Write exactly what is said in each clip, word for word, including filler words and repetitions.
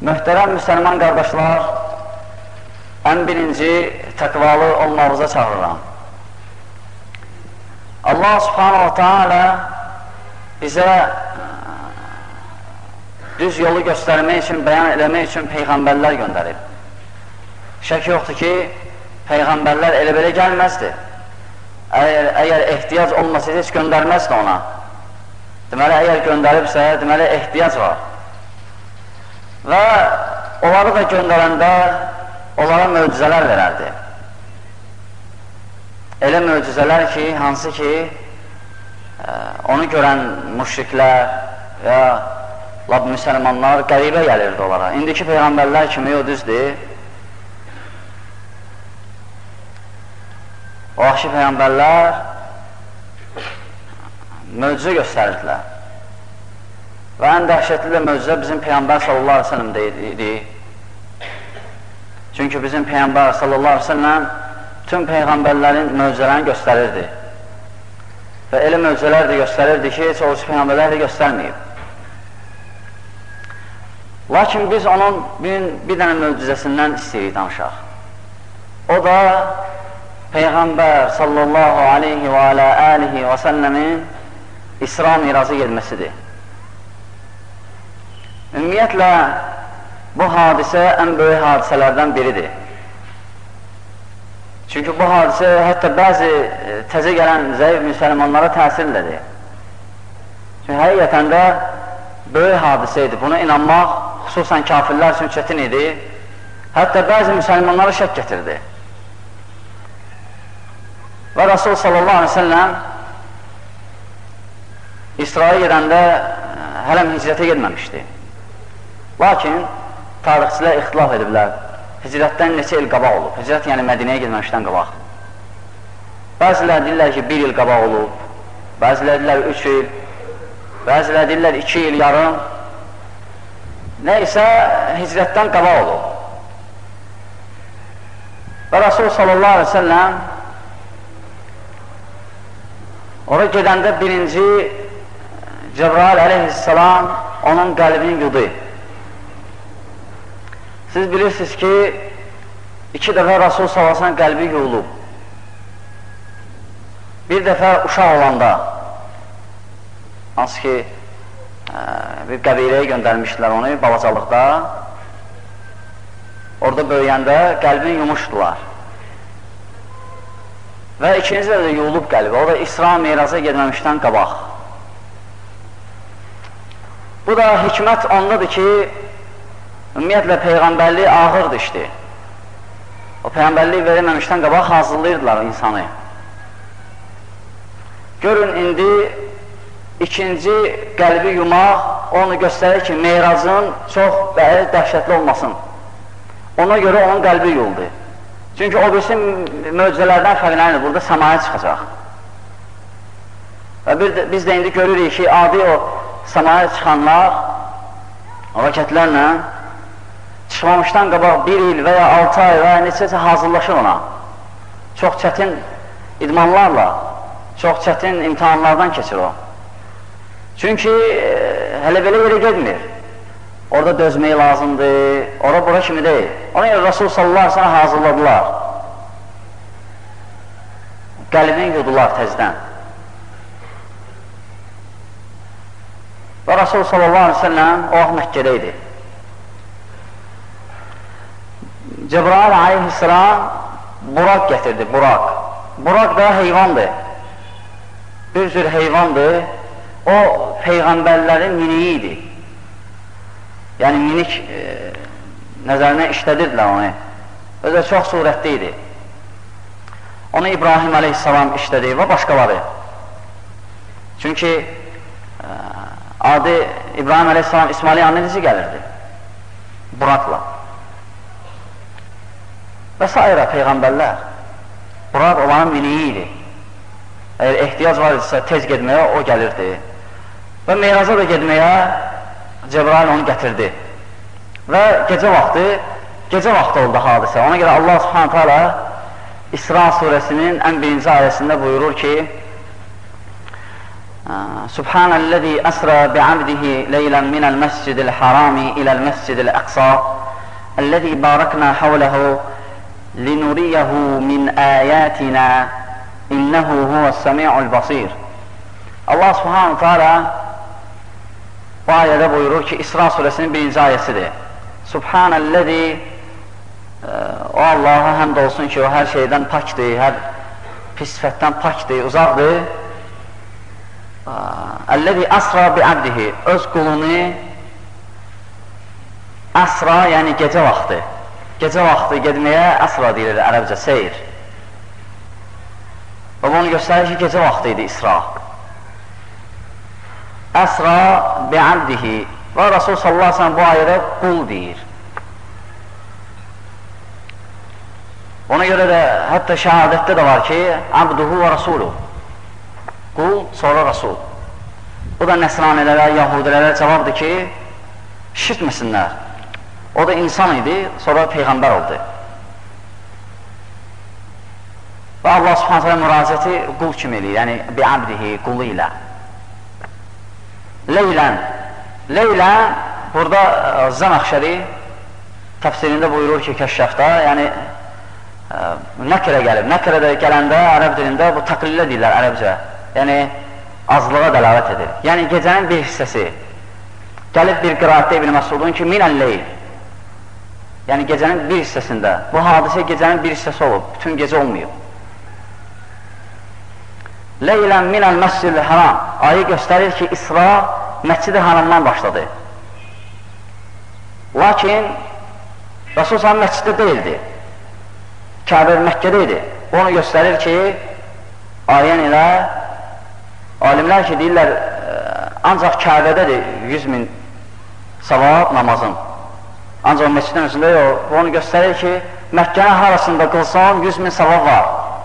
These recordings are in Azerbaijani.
Möhtərəm müsəlman qardaşlar, ən birinci təqvalı olmağımıza çağırıram. Allah subhanahu wa ta'ala bizə düz yolu göstərmək üçün, bəyan eləmək üçün peyğəmbərlər göndərib. Şək yoxdur ki, peyğəmbərlər elə belə gəlməzdi. Əgər, əgər ehtiyac olmasaydı, heç göndərməzdi ona. Deməli, əgər göndəribsə, deməli, ehtiyac var. Və onları da göndərəndə onlara möcüzələr verərdi. Elə möcüzələr ki, hansı ki, onu görən müşriklər və lab müsəlmanlar qəribə gəlirdi onlara. İndiki peyğəmbərlər kimi o düzdür. O vahşi peyğəmbərlər möcüzə göstərirdilər. Və ən dəhşətli də möcüzə bizim Peyğəmbər sallallahu aleyhi ve sellem idi. Çünki bizim Peyğəmbər sallallahu aleyhi ve sellem tüm peyğəmbərlərin möcüzələrini göstərirdi. Və elə möcüzələr də göstərirdi ki, heç oruç peyğəmbərlər də göstərməyib. Lakin biz onun bir, bir dənə möcüzəsindən istəyirik danışaq. O da Peyğəmbər sallallahu aleyhi və alə alihi və səlləmin İsra mirazı gelməsidir. Ümumiyyətlə, bu hadisə ən böyük hadisələrdən biridir. Çünki bu hadisə hətta bəzi təzə gələn zəif müsəlmanlara təsirlədir. Çünki həqiqətən də böyük hadisə idi. Buna inanmaq xüsusən kafirlər üçün çətin idi. Hətta bəzi müsəlmanlara şək gətirdi. Və Rasul sallallahu aleyhi ve sellem İsraya gedəndə hələm hicrətə gedməmişdi. Lakin tarixçilər ixtilaf ediblər. Hicrətdən neçə il qabaq olub? Hicrət yəni Mədinəyə gedməmişdən qabaq. Bəzilər deyirlər ki, bir il qabaq olub, bəzilər deyirlər üç il, bəzilər deyirlər iki il yarım. Nəysə, hicrətdən qabaq olub. Və Rasul sallallahu aleyhi ve sellem oraya gedəndə birinci Cəbrail aleyhisselam onun qəlbini yudu. Siz bilirsiniz ki, iki dəfə Rasul sallallahu aleyhi ve sellem qəlbi yuyulub. Bir dəfə uşaq olanda, hansı ki, bir qəbiləyə göndərmişdilər onu, balacalıqda. Orada böyüyəndə qəlbini yumuşdular. Və ikinci də yuyulub qəlbi, o da İsra miraza gedməmişdən qabaq. Bu da hikmət ondadır ki, ümumiyyətlə, peyğəmbərlik ağırdır işdir. O peyğəmbərlik verilməmişdən qabaq hazırlayırdılar insanı. Görün, indi ikinci qəlbi yumaq onu göstərir ki, meyracın çox dəhşətli olmasın. Ona görə onun qəlbi yuyuldu. Çünki o birisi möcüzələrdən fərqlənir, burada səmaya çıxacaq. Və bir, biz də indi görürük ki, adi o səmaya çıxanlar raketlərlə çıxmamışdan qabaq bir il və ya altı ay və ya neçəsə hazırlaşır ona. Çox çətin idmanlarla, çox çətin imtihanlardan keçir o. Çünki e, hələ belə yerə gedmir. Orada dözmək lazımdır, ora bura kimi deyil. Ona görə Rasul sallallahu aleyhi ve sellem hazırladılar. Qəlbini yudular təzdən. Və Rasul sallallahu aleyhi ve sellem o vaxt Məkkədə idi. Cəbrail aleyhisselam buraq gətirdi, buraq. Buraq da heyvandır. Bir cür heyvandır. O, peyğəmbərlərin miniyi idi. Yəni, minik e, nəzərinə işlədirdilər onu. Özə çox surətli idi. Onu İbrahim aleyhisselam işlədi və başqaları. Çünki e, adi İbrahim aleyhisselam İsmail yanına necə gəlirdi? Buraqla. Və s. peyğəmbərlər. Buraq olanın miniyi idi. Əgər ehtiyac var idisə tez gedməyə o gəlirdi. Və meyraza da gedməyə Cəbrail onu gətirdi. Və gecə vaxtı, gecə vaxtı oldu hadisə. Ona görə Allah subhanahu teala İsra surəsinin ən birinci ayəsində buyurur ki, Subhanəl-ləzi əsrə bi'abdihi leylən minəl məscidil harami iləl məscidil əqsa Əl-ləzi barakna havləhu linuriyəhu min əyətinə innəhu huvəs-səmi'ul basir. Allah subhanahu teala bu ayədə buyurur ki, İsra surəsinin birinci ayəsidir. Subhanəl-ləzi, o Allaha həmd olsun ki, o hər şeydən pakdır, hər pis sifətdən pakdır, uzaqdır. Əl-ləzi əsra bi'abdihi, öz qulunu əsra, yəni gecə vaxtı, gecə vaxtı gedməyə əsra deyilir ərəbcə, seyr. Və bunu göstərir ki, gecə vaxtı idi İsra. Əsra bi'abdihi və Rasul sallallahu aleyhi ve sellem bu ayədə qul deyir. Ona görə də hətta şəhadətdə də var ki, abduhu və rasuluhu, qul, sonra rasul. Bu da nəsranilərə, yahudilərə cavabdır ki, şirtməsinlər. O da insan idi, sonra peyğəmbər oldu. Və Allah subhanətə müraciəti qul kimi eləyir, yəni bi'abdihi, qulu ilə. Leylən, leylən, burada Zəməxşəri təfsirində buyurur ki, kəşşəfdə, yəni nəkərə gəlib. Nəkərə də gələndə ərəb dilində bu təqlillə deyirlər ərəbcə. Yəni, azlığa dəlavət edir. Yəni, gecənin bir hissəsi gəlib bir qiraətdə İbn Məsudun ki, minəl-leyl. Yəni, gecənin bir hissəsində. Bu hadisə gecənin bir hissəsi olub, bütün gecə olmayıb. Leylən minəl-məscid-i haram. Ayı göstərir ki, İsra məscid-i haramdan başladı. Lakin, Rasul sallallahu məsciddə deyildi. Kəbə Məkkədə idi. Onu göstərir ki, ayən ilə alimlər ki, deyirlər, ancaq Kəbədədir yüz min savab namazın. Ancaq məscidin özündə yox. Onu göstərir ki, Məkkənin harasında qılsan yüz min savab var.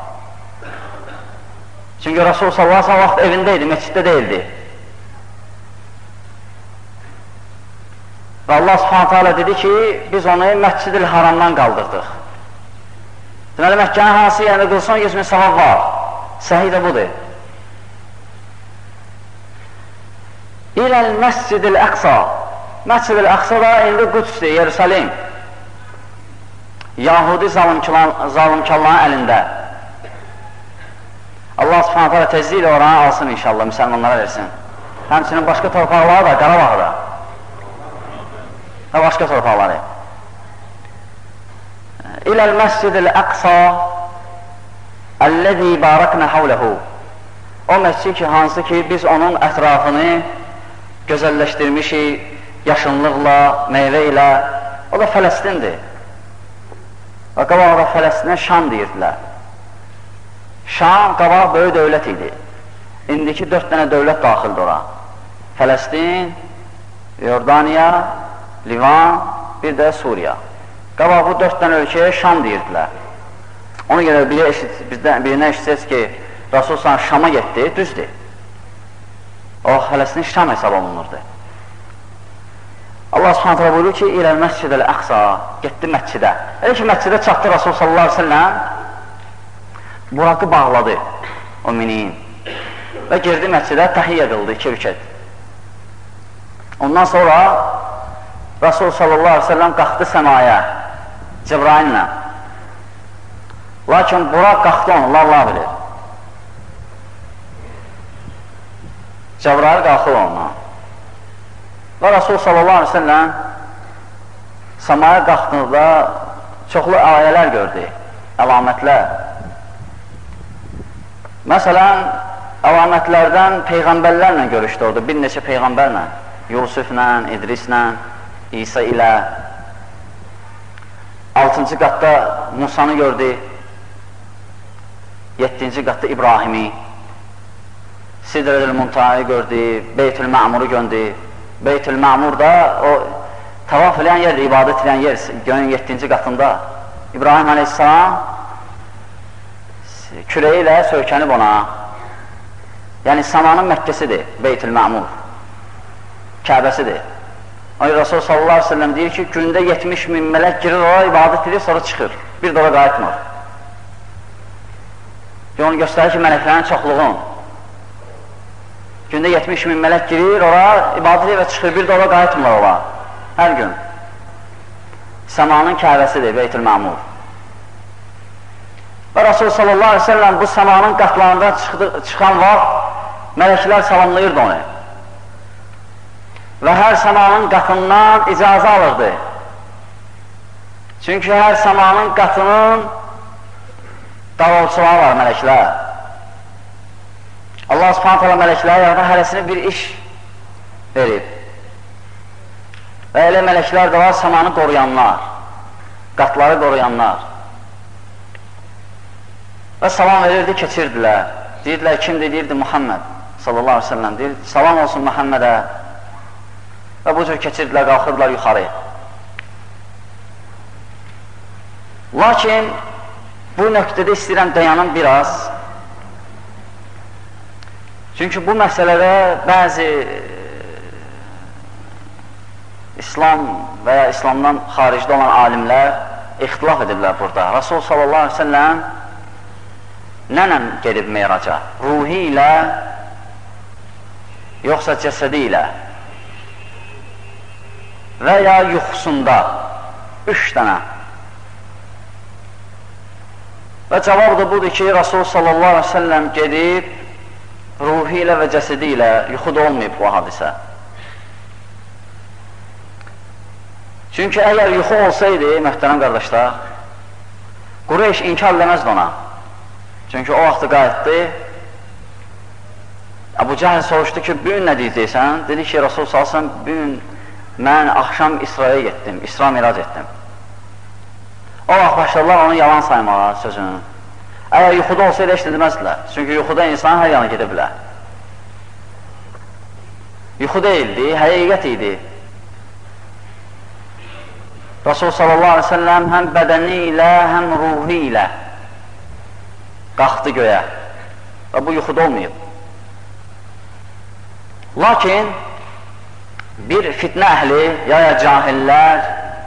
Çünki Rasul sallallahu aleyhi ve sellem vaxt evində idi, məsciddə deyildi. Və Allah subhanətə alə dedi ki, biz onu Məscid-i Haramdan qaldırdıq. Deməli, Məkkənin hansı yerində qılsan yüz min savab var. Səhih də budur. İləl Məscid-i Əqsa. Məscid-i Əqsa da indi Qüdsdür, Yerusəlim. Yahudi zalimkarların əlində. Allah subhanətə alə tezliyi ilə oranı alsın inşallah, müsəlmanlara versin. Həmçinin başqa torpaqları da, Qarabağı da. Və başqa torpaqları. İləl Məscid-i Əqsa Əl-ləzi barakna havləhu. O məscid ki, hansı ki, biz onun ətrafını gözəlləşdirmişik, yaşınlıqla, meyvə ilə. O da Fələstindir. Və qabaq da Fələstinə Şam deyirdilər. Şam qabaq böyük dövlət idi. İndiki dörd dənə dövlət daxildir ora. Fələstin, Yordaniya, Livan, bir də Suriya. Qabaq bu dörd dənə ölkəyə Şam deyirdilər. Ona görə birinə eşitsəz ki, Rasul sana Şama getdi, düzdür. O, Fələstin Şam hesab olunurdu. Allah subhanətlə buyurur ki, İləl Məscid-i Əqsa, getdi məscidə. Elə ki, məscidə çatdı Rasul sallallahu aleyhi ve sellem, Burakı bağladı o miniyin və girdi məscidə, təhiyyə qıldı, iki rükət. Ondan sonra Rasul sallallahu aleyhi ve sellem qalxdı səmaya, Cibraillə. Lakin Burak qalxdı onu, Allah bilir. Cəbrail qalxır onunla. Və Rasul sallallahu aleyhi ve sellem səmaya qalxdığında çoxlu ayələr gördü, əlamətlər. Məsələn, əlamətlərdən peyğəmbərlərlə görüşdü orada, bir neçə peyğəmbərlə, Yusuflə, İdrislə, İsa ilə. Altıncı qatda Musanı gördü, yeddinci qatda İbrahimi, Sidrəl-Muntahı gördü, Beytül-Mə'muru gördü. Beytül-Mə'mur da o tavaf edən yer, ibadət edən yer, gönün yeddinci qatında. İbrahim aleyhissalam küreyi ilə söykənib ona. Yəni, samanın Məkkəsidir, Beytül-Mə'mur, Kəbəsidir. Ay Rasul sallallahu aleyhi ve sellem deyir ki, gündə yetmiş min mələk girir oraya, ibadət edir, sonra çıxır. Bir də ora qayıtmır. Onu göstərir ki, mələklərin çoxluğun. Gündə yetmiş min mələk girir, ora ibadət və çıxır, bir də ora qayıtmırlar ora. Hər gün. Səmanın Kəbəsidir, Beytül-Məmur. Və Rasul sallallahu aleyhi ve sellem bu səmanın qatlarından çıxan vaxt mələklər salamlayırdı onu. Və hər səmanın qatından icazə alırdı. Çünki hər səmanın qatının davulçuları var, mələklər. Allah subhanət hala mələklərə yarada hərəsini bir iş verib. Və elə mələklər də var, səmanı qoruyanlar, qatları qoruyanlar. Və salam verirdi, keçirdilər. Deyirdilər, kimdir? Deyirdi, Muhammed sallallahu aleyhi ve sellem. Deyir, salam olsun Muhammedə. Və bu cür keçirdilər, qalxırdılar yuxarı. Lakin bu nöqtədə istəyirəm dayanım biraz. Çünki bu məsələdə bəzi İslam və ya İslamdan xaricdə olan alimlər ixtilaf edirlər burada. Rasul sallallahu aleyhi ve sellem nənə gedib meyraca? Ruhi ilə, yoxsa cəsədi ilə və ya yuxusunda? Üç dənə. Və cavab da budur ki, Rasul sallallahu aleyhi ve sellem gedib ruhi ilə və cəsədi ilə, yuxuda olmayıb bu hadisə. Çünki əgər yuxu olsaydı, möhtərəm qardaşlar, Qureyş inkar eləməzdi ona. Çünki o vaxtı qayıtdı, Əbu Cəhəl soruşdu ki, bugün nə deyəcəksən? Dedi ki, Rasul sallallahu aleyhi ve sellem, bugün mən axşam İsraya getdim, İsra mirac etdim. O vaxt başladılar onu yalan saymağa sözünü. Əgər yuxuda olsaydı, heç deməzdilər. Çünki yuxuda insan hər yana gedə bilər. Yuxu deyildi, həqiqət idi. Rasul sallallahu aleyhi ve sellem həm bədəni ilə, həm ruhi ilə qalxdı göyə. Və bu yuxuda olmayıb. Lakin bir fitnə əhli, ya ya cahillər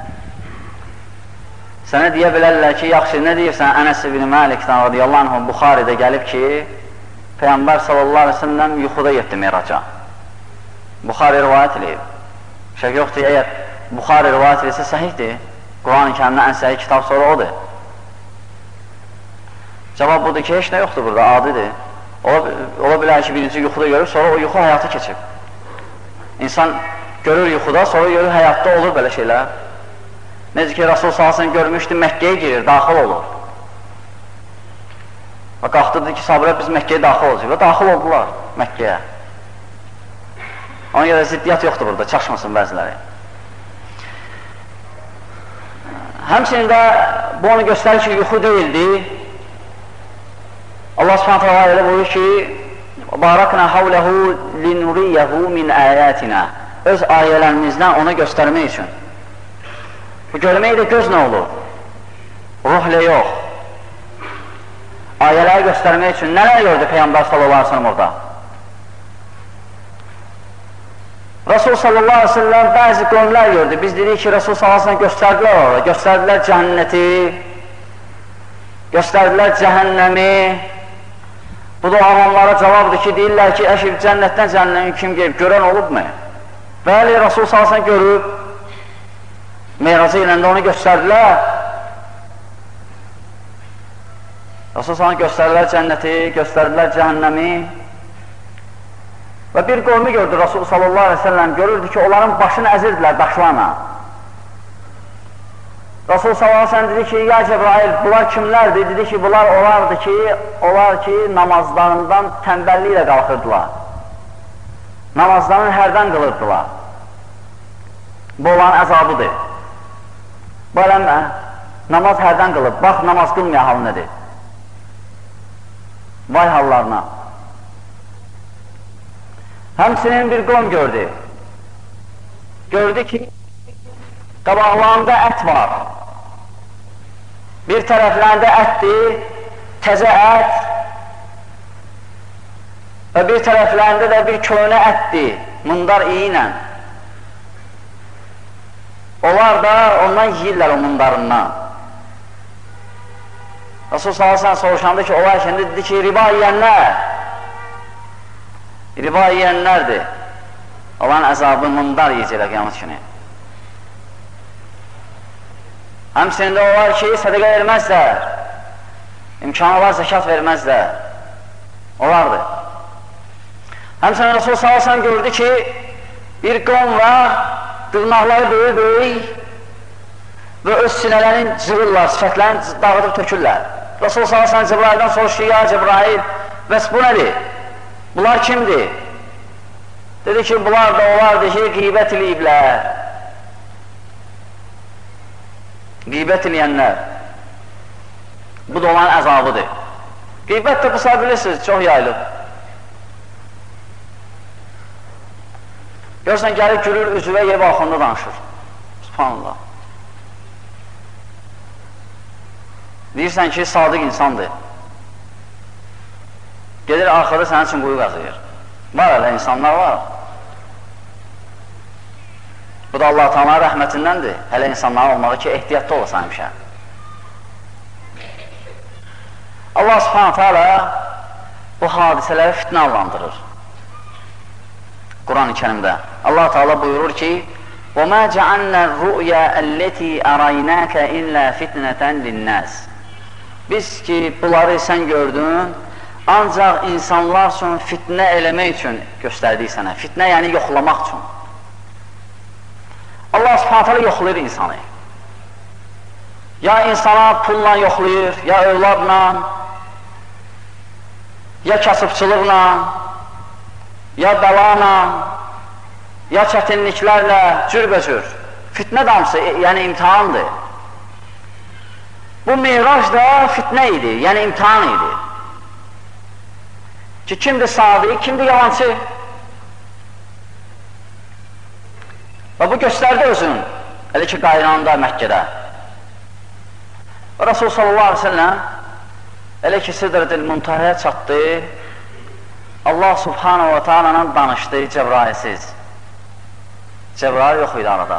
sənə deyə bilərlər ki, yaxşı, nə deyirsən? Ənəs ibn Məlikdən radiyallahu anh Buxaridə gəlib ki, Peyğəmbər sallallahu aleyhi ve sellem yuxuda getdi meyraca. Buxari rivayət edib. Şək yoxdur, əgər Buxari rivayət edirsə səhihdir. Quran-ı Kərimdə ən səhih kitab sonra odur. Cavab budur ki, heç nə yoxdur burada, adidir. Ola, ola bilər ki, birinci yuxuda görür, sonra o yuxu həyatı keçib. İnsan görür yuxuda, sonra görür həyatda olur belə şeylər. Necə ki, Rasul sallallahu görmüşdü, Məkkəyə girir, daxil olur. Və qalxdı dedi ki, sahabələr biz Məkkəyə daxil olacaq. Və daxil oldular Məkkəyə. Ona görə ziddiyyat yoxdur burada, çaşmasın bəziləri. Həmçinin də bu onu göstərir ki, yuxu deyildi. Allah subhanətə və alə buyur ki, Barakna havləhu linuriyyəhu min əyətinə. Öz ayələrimizdən ona göstərmək üçün. Bu görmək də göz nə olur? Ruhlə yox. Ayələri göstərmək üçün nələr gördü Peyğəmbər sallallahu aleyhi ve sellem orada? Rasul sallallahu aleyhi ve sellem bəzi qövmlər gördü. Biz dedik ki, Rasul sallallahu aleyhi ve sellem göstərdilər orada. Göstərdilər cəhənnəti, göstərdilər cəhənnəmi. Bu da avamlara cavabdır ki, deyirlər ki, əşib cənnətdən cəhənnəmi kim gelib, görən olubmu? Bəli, Rasul sallallahu aleyhi ve sellem görüb, Meyracı ilə onu göstərdilər. Rasul sallallahu aleyhi ve sellem göstərdilər cənnəti, göstərdilər cəhənnəmi. Və bir qövmü gördü Rasul sallallahu aleyhi ve sellem, görürdü ki, onların başını əzirdilər daşlarla. Rasul sallallahu aleyhi ve sellem dedi ki, ya Cebrail, bunlar kimlərdir? Dedi ki, bunlar olardı ki, olar ki, namazlarından tənbəlliklə qalxırdılar. Namazlarını hərdən qılırdılar. Bu olan əzabıdır. Bu eləmə, namaz hərdən qılıb, bax, namaz qılmayan hal nədir? Vay hallarına. Həmsinin bir qövm gördü. Gördü ki, qabaqlarında ət var. Bir tərəflərində ətdir, təzə ət və bir tərəflərində də bir köhnə ətdir, mundar iyi ilə. Onlar da ondan yiyirlər o mundarından. Rasul sallallahu aleyhi ve sellem soruşandı ki, onlar şimdi dedi ki, riba yiyənlər riba yiyənlərdir. Allahın əzabı mındar yiyəcəklər qiyamət günü. Həmçinin də olar ki, sədəqə verməzlər, imkanı var, zəkat verməzlər. Olardır. Həmçinin Rasul sallallahu əleyhi və səlləm gördü ki, bir qom var, dırnaqları böyük-böyük və öz sinələrini cırırlar, sifətlərini dağıdıb tökürlər. Rasul sallallahu əleyhi və səlləm Cəbraildən soruşdu, ya Cəbrail, bəs bu nədir? Bunlar kimdir? Dedi ki, bunlar da olardı ki, qeybət eləyiblər. Qeybət eləyənlər. Bu da olan əzabıdır. Qeybət də bu saat bilirsiniz, çox yayılıb. Görürsən, gəlib gülür, üzvə yer baxında danışır. Subhanallah. Deyirsən ki, sadiq insandır. Gedir, arxada sənin üçün quyu qazıyır. Var elə insanlar var. Bu da Allah-u Teala'nın rəhmətindəndir. Hələ insanların olmağı ki, ehtiyatlı olasan həmişə. Allah subhanahu teala bu hadisələri fitnə adlandırır. Quran-ı Kərimdə Allah Teala buyurur ki: وَمَا جَعَلْنَا الرُّؤْيَا الَّتِي أَرَيْنَاكَ إِلَّا فِتْنَةً لِلنَّاسِ Biz ki, bunları sən gördün, ancaq insanlar üçün fitnə eləmək üçün göstərdik sənə. Fitnə yəni yoxlamaq üçün. Allah subhanahu teala yoxlayır insanı. Ya insana pulla yoxlayır, ya övladla, ya kasıbçılıqla, ya bəlana, ya çətinliklərlə, cürbəcür. Fitnə damsı, yəni imtihandır. Bu mirac da fitnə idi, yəni imtihan idi. Ki, kimdir sadiq, kimdir yalancı? Və bu göstərdi özün, elə ki, qaynağında Məkkədə. Rasul sallallahu aleyhi ve sellem elə ki, Sidr-ül Muntahaya çatdı, Allah subhanahu wa ta'ala danışdı Cəbrailsiz. Cəbrail yox idi arada.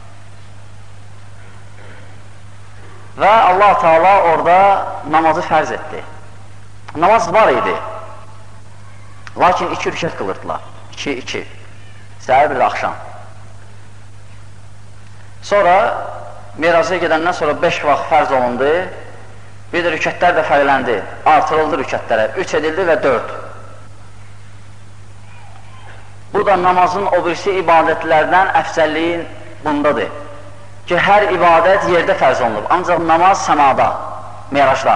Və Allah Teala orada namazı fərz etdi. Namaz var idi. Lakin iki rükət qılırdılar. İki, iki. Səhər bir də axşam. Sonra Miraca gedəndən sonra beş vaxt fərz olundu. Bir də rükətlər də fərqləndi. Artırıldı rükətlərə. Üç edildi və dörd. Bu da namazın o birisi ibadətlərdən əfsəlliyin bundadır. Ki, hər ibadət yerdə fərz olunub. Ancaq namaz səmada, Miracda.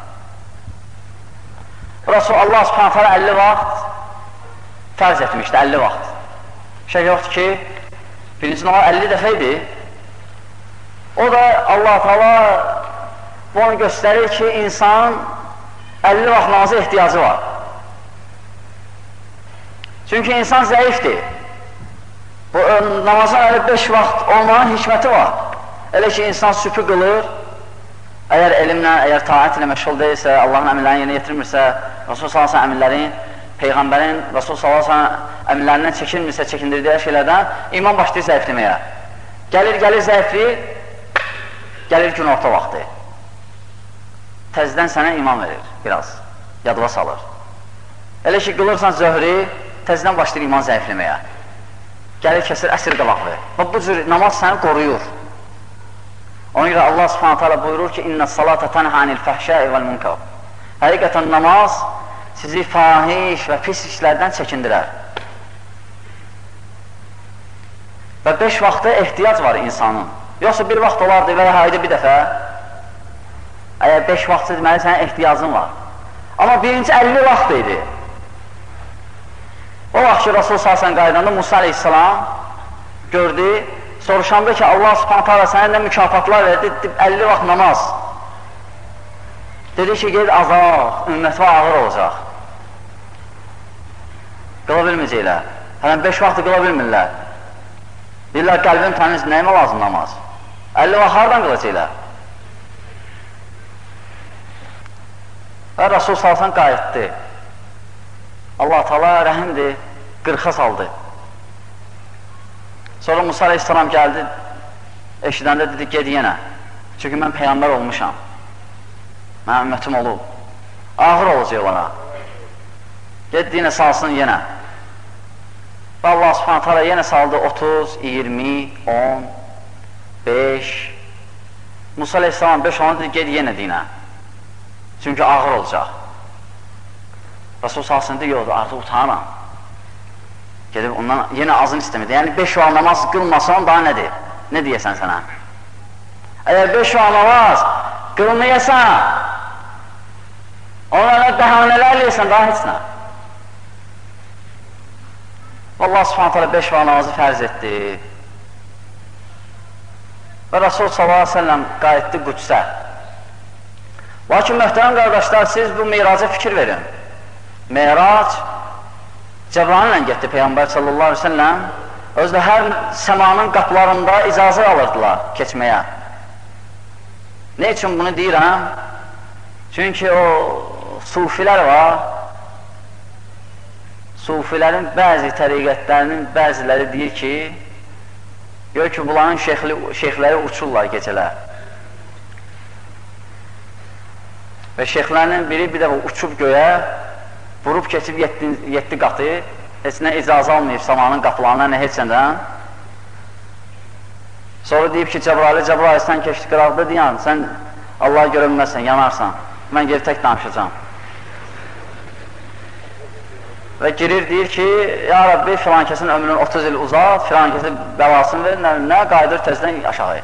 Rasul Allah subhanahu teala əlli vaxt fərz etmişdi, əlli vaxt. Şey yoxdur ki, birinci namaz əlli dəfə idi. O da Allah Teala bunu göstərir ki, insanın əlli vaxt namaza ehtiyacı var. Çünki insan zəifdir. Bu namazın əli beş vaxt olmanın hikməti var. Elə ki, insan sübhü qılır, əgər elmlə, əgər taat ilə məşğul deyilsə, Allahın əmrlərini yerinə yetirmirsə, Rasul sallallahu əleyhi və səlləm əmrlərin, Peyğəmbərin Rasul sallallahu əleyhi və səlləm əmrlərindən çəkinmirsə, çəkindirdiyi şeylərdən, iman başlayır zəifləməyə. Gəlir, gəlir zəiflik, gəlir günorta vaxtı. Təzdən sənə iman verir, biraz, yadva salır. Elə ki, qılırsan zöhrü, təzdən başlayır iman zəifləməyə. Gəlir, kəsir, əsr qalaqlı. Və bu cür namaz səni qoruyur. Ona görə Allah subhanahu teala buyurur ki, İnnə salata tənhə anil fəhşəi vəl munkar. Həqiqətən namaz sizi fahiş və pis işlərdən çəkindirər. Və beş vaxta ehtiyac var insanın. Yoxsa bir vaxt olardı və ya hayda bir dəfə. Əgər beş vaxtsa deməli, sənin ehtiyacın var. Amma birinci əlli vaxt idi. O vaxt ki, Rasul sallallahu qaydanda Musa aleyhissalam gördü, soruşanda ki, Allah subhanahu teala sənə nə mükafatlar verdi, əlli vaxt namaz. Dedi ki, ged azaq, ümməti ağır olacaq. Qıla bilməyəcəklər. Hələn beş vaxtı qıla bilmirlər. Deyirlər, qəlbim təmiz, nəyimə lazım namaz? əlli vaxt hardan qılacaqlər? Və Rasul sallallahu qayıtdı. Allah Teala rəhimdir, qırxa saldı. Sonra Musa aleyhissalam gəldi, eşidəndə dedi, ged yenə. Çünki mən peyğəmbər olmuşam. Mənim ümmətim olub. Ağır olacaq ona. Ged yenə salsın yenə. Və Allah subhanətə alə yenə saldı otuz, iyirmi, on, beş. Musa aleyhissalam beş onu dedi, ged yenə dinə. Çünki ağır olacaq. Rasul salsın deyir, yoxdur, artıq utanıram. Gedib ondan yenə azını istəmədi. Yəni beş vaxt namaz qılmasan daha nədir? Nə deyəsən sənə? Əgər beş vaxt namaz qılmayasan, onlara bəhanələr eləyəsən, daha heç nə. Allah subhanət hələ beş vaxt namazı fərz etdi. Və Rasul sallallahu aleyhi ve sellem qayıtdı Qüdsə. Lakin möhtərəm qardaşlar, siz bu meyraca fikir verin. Meyrac Cəbrail ilə getdi Peyğəmbər sallallahu aleyhi ve sellem. Özdə hər səmanın qapılarında icazə alırdılar keçməyə. Ne üçün bunu deyirəm? Çünki o sufilər var. Sufilərin bəzi təriqətlərinin bəziləri deyir ki, gör ki, bunların şeyxli, şeyxləri uçurlar gecələr. Və şeyxlərinin biri bir dəfə uçub göyə, vurub keçib yeddi qatı, heç nə icazə almayıb samanın qapılarına, nə heç nədən. Sonra deyib ki, Cəbraili, Cəbraili, sən keçdi qıraqda deyən, sən Allah'a görünməzsən, yanarsan, mən geri tək danışacağam. Və girir, deyir ki, ya Rabbi, filan kəsin ömrünün otuz il uzat, filan kəsin bəlasını verir, nə, nə qayıdır təzdən aşağı.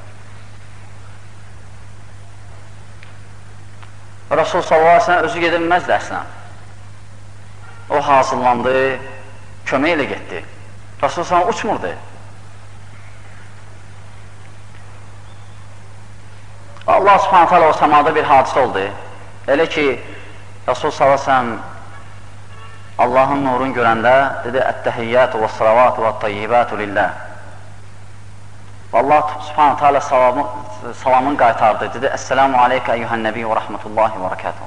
Rasul sallallahu aleyhi ve sellem özü gedilməzdi əslən. O hazırlandı, kömək ilə getdi. Rasul sallallahu uçmurdu. Allah subhanət hələ o səmada bir hadisə oldu. Elə ki, Rasul sallallahu aleyhi ve sellem Allahın nurunu görəndə dedi, Ət-təhiyyətü və salavatü və tayyibətü lillah. Allah subhanət hələ salamın qaytardı. Dedi, Əssəlamu aleykə əyyuhən nəbi və rəhmətullahi və rəkatuhu.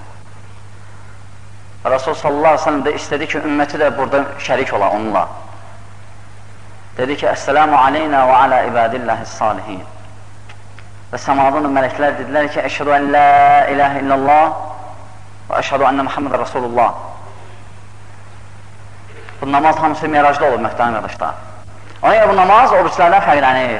Rasul sallallahu aleyhi ve sellem də istədi ki, ümməti də burada şərik ola onunla. Dedi ki, Əssəlamu aleynə və alə ibadillahis salihin. Və səmadan mələklər dedilər ki, Əşhədu ən la ilahə illallah və əşhədu ənə Muhammedən Rasulullah. Bu namaz hamısı miracda olur, möhtərəm qardaşlar. Ona görə bu namaz oruçlardan fərqlənir.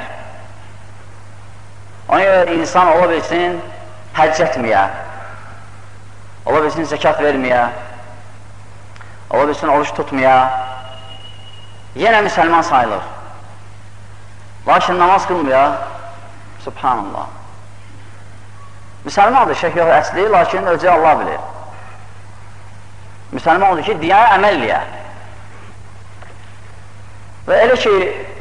Ona görə insan ola bilsin həcc etməyə, ola bilsin zəkat verməyə, ola bilsin oruç tutmaya, yenə müsəlman sayılır. Lakin namaz qılmaya, subhanallah. Müsəlmandır, şək yox əsli, lakin özü Allah bilir. Müsəlman odur ki, diyə əməl eləyə. Və elə ki,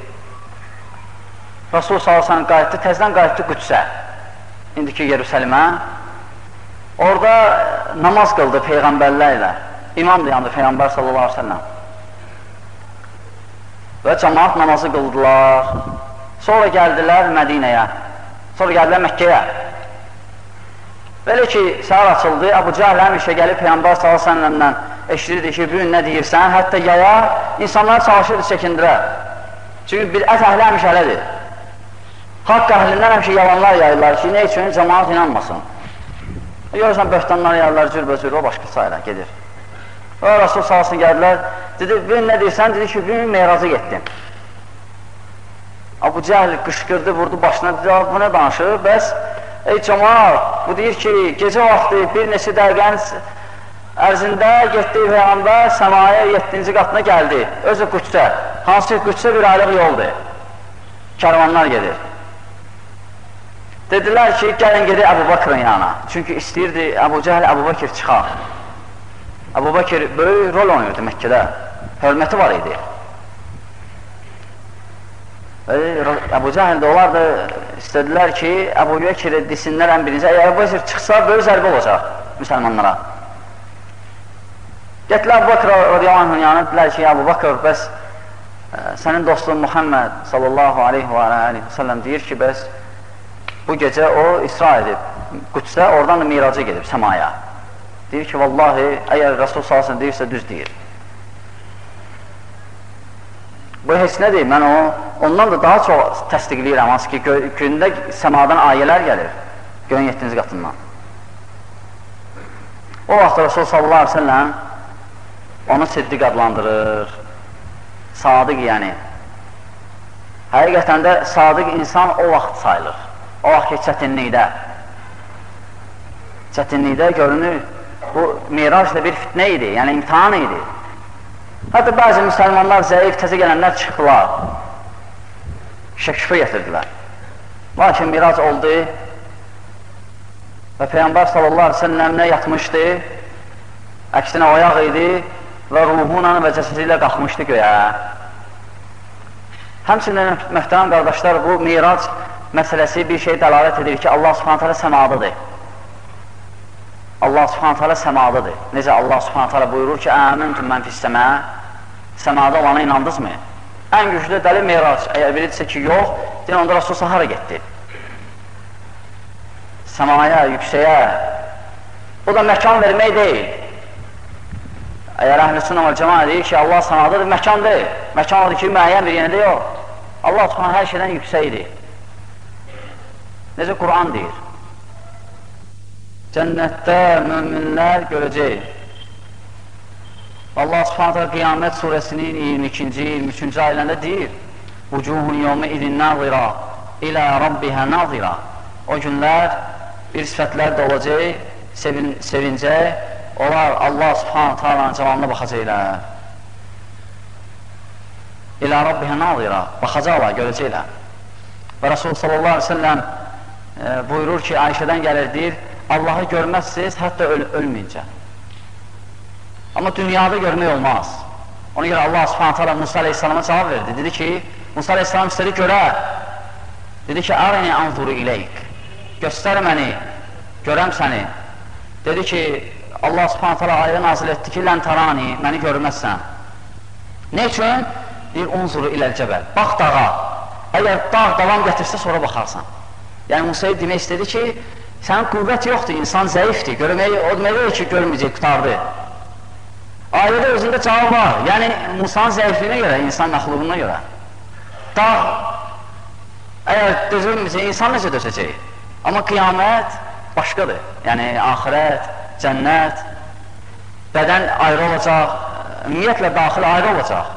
Rasul sallallahu aleyhi ve sellem qayıtdı, təzdən qayıtdı Qüdsə, indiki Yerusəlimə. Orada namaz qıldı Peyğəmbərlərlə, imamdır yandı Peyğəmbər sallallahu aleyhi ve sellem. Və cəmaat namazı qıldılar, sonra gəldilər Mədinəyə, sonra gəldilər Məkkəyə. Belə ki, səhər açıldı, Əbu Cəhl həmişə gəlib Peyğəmbər sallallahu aleyhi ve sellemlə eşidirdi ki, bugün nə deyirsən, hətta yaya insanlar çalışırdı çəkindirə. Çünki bidət əhli həmişə elədir. Haqq əhlindən həmişə yalanlar yayırlar ki, nə üçün cəmaat inanmasın. Görürsən, böhtanlar yayırlar, cürbəcür, o başqa sayıra gedir. O, Rasul salsın gəldilər, dedi, bugün nə deyirsən, dedi ki, bugün meyraza getdim. Əbu Cəhl qışqırdı, vurdu başına, dedi, bu nə danışır, bəs, ey cəmaat, bu deyir ki, gecə vaxtı bir neçə dəqiqənin ərzində getdiyi Peyğəmbər səmaya yeddinci qatına gəldi, özü Qüdsə, hansı Qüdsə bir aylıq yoldur, kərvanlar gedir. Dedilər ki, gəlin gedək Əbu Bakrın yanına, çünki istəyirdi Əbu Cəhl Əbu Bakr çıxar. Əbu Bakr böyük rol oynayırdı Məkkədə, hörməti var idi. Əbu Cəhl də onlar da istədilər ki, Əbu Bakr desinlər ən birinci, əgər Əbu Bakr çıxsa, böyük zərbə olacaq müsəlmanlara. Getdilər Əbu Bakr radiyallahu anhın yanına, dedilər ki, Əbu Bakr, bəs sənin dostun Muhammed sallallahu aleyhi və aleyhi və səlləm deyir ki, bəs bu gecə o isra edib, Qüdsə, oradan da miracı gedib səmaya. Deyir ki, vallahi, əgər Rasul salsın deyirsə, düz deyir. Bu heç nə deyir, mən o, ondan da daha çox təsdiqləyirəm, hansı ki, gündə səmadan ayələr gəlir, göyün yeddinci qatından. O vaxt Rasul sallallahu aleyhi ve sellem onu siddiq adlandırır. Sadiq yəni. Həqiqətən də sadiq insan o vaxt sayılır. O vaxt ki, çətinlikdə. Çətinlikdə görünür, bu Mirac da bir fitnə idi, yəni imtihan idi. Hətta bəzi müsəlmanlar zəif, təzə gələnlər çıxdılar. Şəkifə getirdilər. Lakin Mirac oldu və Peyğəmbər sallallahu aleyhi ve səlləmlə yatmışdı, əksinə oyaq idi və ruhuna və cəsədi ilə qalxmışdı göyə. Həmçinin möhtərəm qardaşlar, bu Mirac məsələsi bir şey dəlalət edir ki, Allah subhanət hələ səmadadır. Allah subhanət hələ səmadadır. Necə Allah subhanət hələ buyurur ki, əmintum mən fissəmə, səmada olana inandınız mı? Ən güclü dəli Mirac. Əgər bilirsə ki, yox, deyən onda Rasul Sahara getdi. Səmaya, yüksəyə. Bu da məkan vermək deyil. Əgər əhl-i sünnə və cəmaə deyir ki, Allah səmadadır, məkan deyil. Məkan odur ki, müəyyən bir yenidə yox. Allah subhanət hər şeydən yüksəkdir. Necə Quran deyir. Cənnətdə möminlər görəcək. Allah subhanətə Qiyamət surəsinin iyirmi ikinci, iyirmi üçüncü ayələrində deyir: "Vucuhun yawma idin nazira ila rabbiha nazira." O günlər bir sifətlər də olacaq, sevin, sevincək, onlar Allah subhanətənin cəmalına baxacaqlar. İlə rabbiha nazira, baxacaqlar, görəcəklər. Və Rasul sallallahu aleyhi ve sellem e, buyurur ki, Ayşədən gəlir, deyir, Allahı görməzsiniz, hətta öl ölməyincə. Amma dünyada görmək olmaz. Ona görə Allah subhanətə alə Musa aleyhissalama cavab verdi. Dedi ki, Musa aleyhissalam istədi görə. Dedi ki, ərini anzuru iləyik. Göstər məni, görəm səni. Dedi ki, Allah subhanətə alə ayə nazil etdi ki, lən tarani, məni görməzsən. Ne üçün? Deyir, unzuru iləl cəbəl. Bax dağa. Əgər dağ davam gətirsə, sonra baxarsan. Yəni, Musa'yı demək istədi ki, sənin qüvvət yoxdur, insan zəifdir. Görməyi, o demək ki, görməyəcək, qutardı. Ayədə özündə cavab var. Yəni, Musa'nın zəifliyinə görə, insan məxluğuna görə. Dağ, əgər dözülməyəcək, insan necə dözəcək? Amma qiyamət başqadır. Yəni, axirət, cənnət, bədən ayrı olacaq, ümumiyyətlə daxil ayrı olacaq.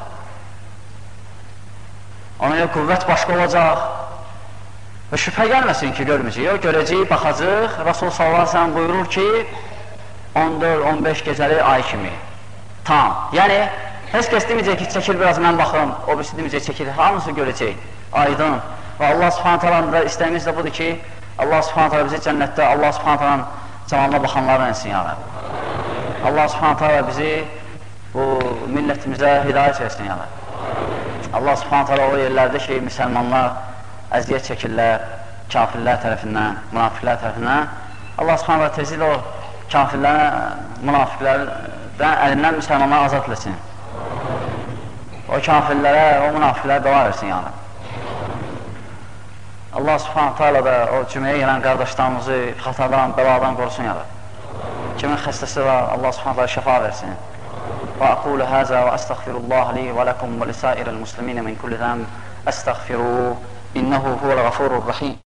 Ona görə qüvvət başqa olacaq və şübhə gəlməsin ki, görməyəcək. O, görəcək, baxacaq. Rasul sallallahu aleyhi ve sellem buyurur ki, on dörd on beş gecəli ay kimi. Tam. Yəni, heç kəs deməyəcək ki, çəkil biraz mən baxım, o birisi deməyəcək, çəkil, hamısı görəcək, aydın. Və Allah subhanət hələ da istəyimiz də budur ki, Allah subhanət hələ bizi cənnətdə, Allah subhanət hələ cəmalına baxanlardan etsin yəni. Allah subhanət hələ bizi bu millətimizə hidayət etsin yəni. Allah subhanət hələ o yerlərdə ki, müsəlmanlar əziyyət çəkirlər, kafirlər tərəfindən, münafiqlər tərəfindən. Allah subhanət hələ tezil o kafirlərə, münafiqlərdən əlindən müsəlmanlar azad etsin. O kafirlərə, o münafiqlərə dua versin yəni. Allah subhanət hələ də o cüməyə gələn qardaşlarımızı xatadan, bəladan qorusun yəni. Kimin xəstəsi var, Allah subhanət hələ şəfa versin. وأقول هذا وأستغفر الله لي ولكم ولسائر المسلمين من كل ذنب أستغفروه إنه هو الغفور الرحيم.